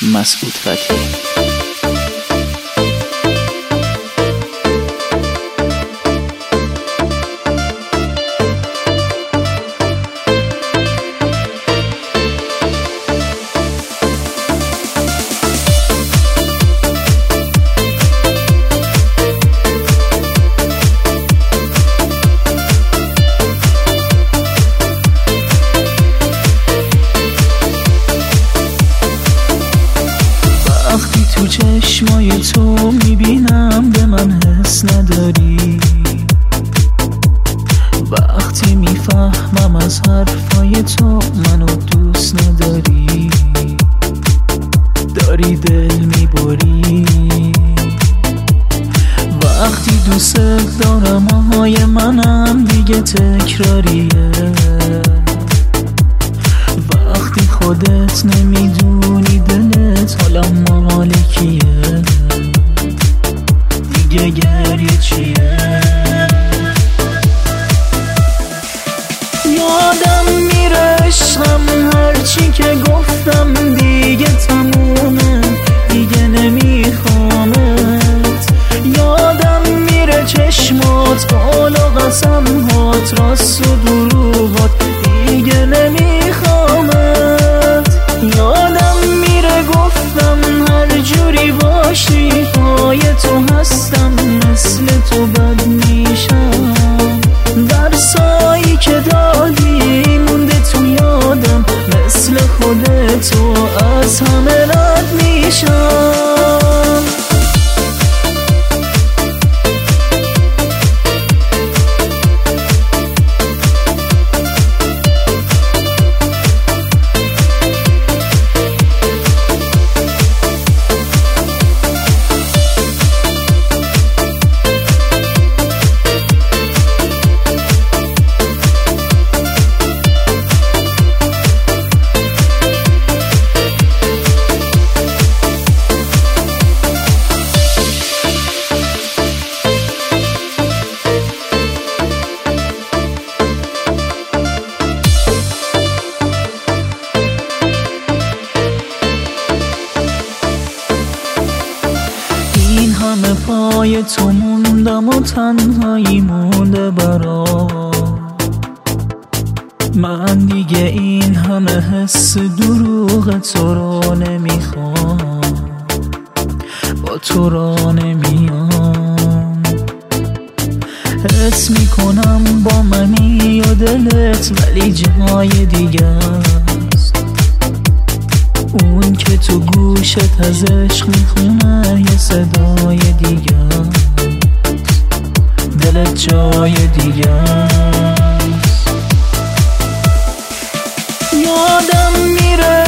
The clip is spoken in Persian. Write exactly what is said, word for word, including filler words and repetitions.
مسعود فتحی. وقتی تو چشمای تو میبینم به من حس نداری، وقتی میفهمم از حرفای تو منو دوست نداری، داری دل میبری. وقتی دوست دارم آهای منم دیگه تکراریه، وقتی خودت نمیدونی دلت حالا مال کیه، دیگه گریه چیه؟ یادم میره عشقم هرچی که گفتم دیگه تمومه، دیگه نمیخوامت. یادم میره چشمات بالا قسم هات راست و دروغات، دیگه نمیخوامت. یادم میره گفتم هر جوری باشی پای تو هستم، مثل تو بد میشم. درسایی که دادی مونده تو یادم، مثل خودتو از همه رد میشم. این همه پای تو موندم و تنهایی مونده برام، من دیگه این همه حس دروغ تو رو نمیخوام، با تو را نمیام. حس میکنم با منی یا دلت ولی جای دیگه است، اون که تو گوشت از عشق میخونه یه صدای دیگه است، دلت جای دیگه است. یادم میره